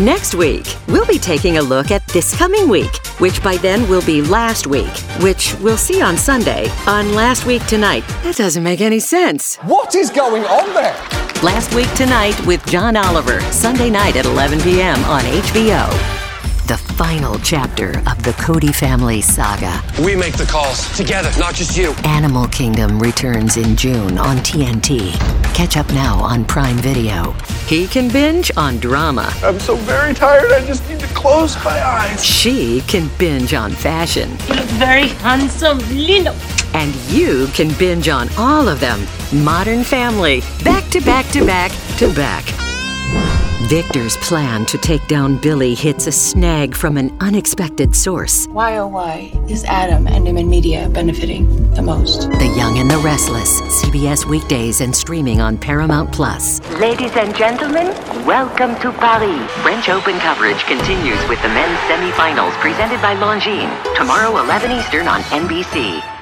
Next week, we'll be taking a look at this coming week, which by then will be last week, which we'll see on Sunday on Last Week Tonight. That doesn't make any sense. What is going on there? Last Week Tonight with John Oliver, Sunday night at 11 p.m. on HBO. The final chapter of the Cody family saga. We make the calls together, not just you. Animal Kingdom returns in June on TNT. Catch up now on Prime Video. He can binge on drama. I'm so very tired, I just need to close my eyes. She can binge on fashion. You look very handsome, lindo. And you can binge on all of them. Modern Family. Back to back to back to back. Victor's plan to take down Billy hits a snag from an unexpected source. Why, oh why, is Adam and Newman Media benefiting the most? The Young and the Restless, CBS weekdays and streaming on Paramount+. Ladies and gentlemen, welcome to Paris. French Open coverage continues with the men's semifinals presented by Longines. Tomorrow, 11 Eastern on NBC.